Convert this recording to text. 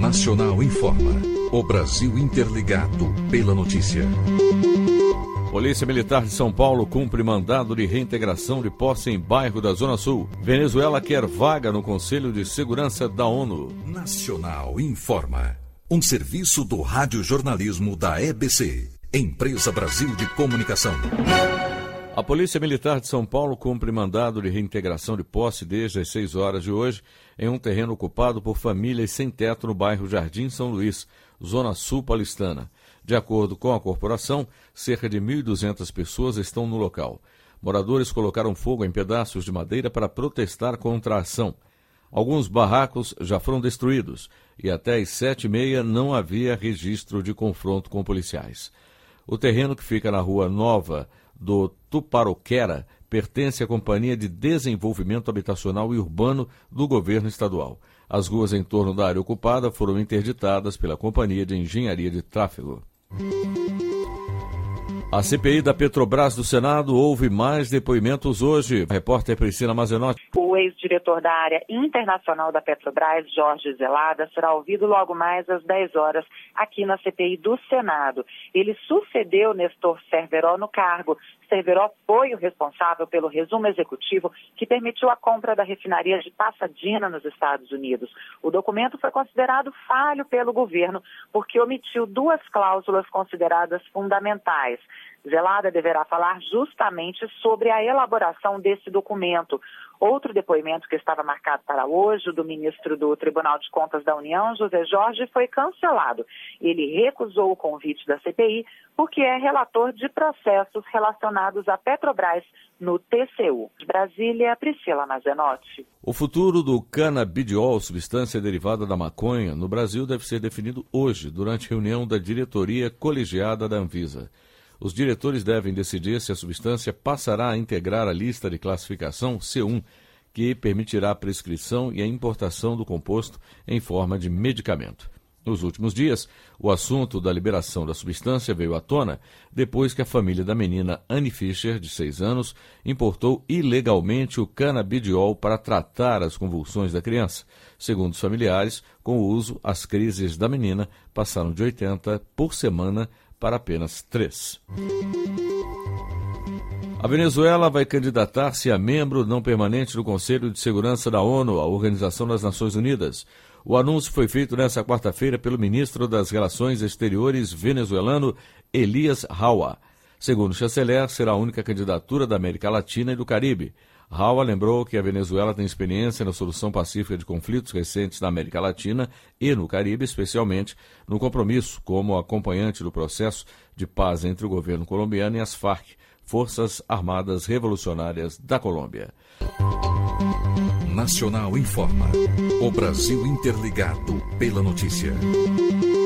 Nacional informa. O Brasil interligado pela notícia. Polícia Militar de São Paulo cumpre mandado de reintegração de posse em bairro da Zona Sul. Venezuela quer vaga no Conselho de Segurança da ONU. Nacional informa. Um serviço do radiojornalismo da EBC, Empresa Brasil de Comunicação. A Polícia Militar de São Paulo cumpre mandado de reintegração de posse desde as 6 horas de hoje em um terreno ocupado por famílias sem teto no bairro Jardim São Luís, Zona Sul paulistana. De acordo com a corporação, cerca de 1.200 pessoas estão no local. Moradores colocaram fogo em pedaços de madeira para protestar contra a ação. Alguns barracos já foram destruídos e até às 7h30 não havia registro de confronto com policiais. O terreno, que fica na Rua Nova do Tuparoquera, pertence à Companhia de Desenvolvimento Habitacional e Urbano do Governo Estadual. As ruas em torno da área ocupada foram interditadas pela Companhia de Engenharia de Tráfego. A CPI da Petrobras do Senado ouve mais depoimentos hoje. A repórter Priscila Mazenotti. O ex-diretor da área internacional da Petrobras, Jorge Zelada, será ouvido logo mais às 10 horas aqui na CPI do Senado. Ele sucedeu Nestor Cerveró no cargo. Cerveró foi o responsável pelo resumo executivo que permitiu a compra da refinaria de Pasadena, nos Estados Unidos. O documento foi considerado falho pelo governo porque omitiu 2 cláusulas consideradas fundamentais. Zelada deverá falar justamente sobre a elaboração desse documento. Outro depoimento que estava marcado para hoje, o do ministro do Tribunal de Contas da União, José Jorge, foi cancelado. Ele recusou o convite da CPI porque é relator de processos relacionados à Petrobras no TCU. De Brasília, Priscila Mazenotti. O futuro do canabidiol, substância derivada da maconha, no Brasil deve ser definido hoje, durante reunião da diretoria colegiada da Anvisa. Os diretores devem decidir se a substância passará a integrar a lista de classificação C1, que permitirá a prescrição e a importação do composto em forma de medicamento. Nos últimos dias, o assunto da liberação da substância veio à tona depois que a família da menina Anne Fischer, de 6 anos, importou ilegalmente o canabidiol para tratar as convulsões da criança. Segundo os familiares, com o uso, as crises da menina passaram de 80 por semana para apenas 3. A Venezuela vai candidatar-se a membro não permanente do Conselho de Segurança da ONU, a Organização das Nações Unidas. O anúncio foi feito nesta quarta-feira pelo ministro das Relações Exteriores venezuelano, Elias Raua. Segundo o chanceler, será a única candidatura da América Latina e do Caribe. Raua lembrou que a Venezuela tem experiência na solução pacífica de conflitos recentes na América Latina e no Caribe, especialmente no compromisso como acompanhante do processo de paz entre o governo colombiano e as FARC, Forças Armadas Revolucionárias da Colômbia. Nacional informa. O Brasil interligado pela notícia.